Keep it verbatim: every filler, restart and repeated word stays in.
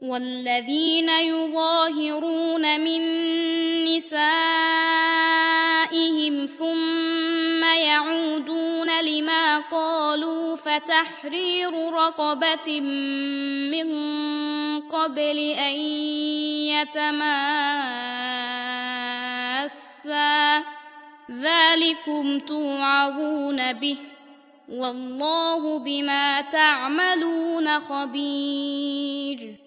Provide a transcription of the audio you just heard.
والذين يظاهرون من نسائهم ثم يعودون لما قالوا فتحرير رقبة من قبل أن يتماسا ذلكم توعظون به والله بما تعملون خبير.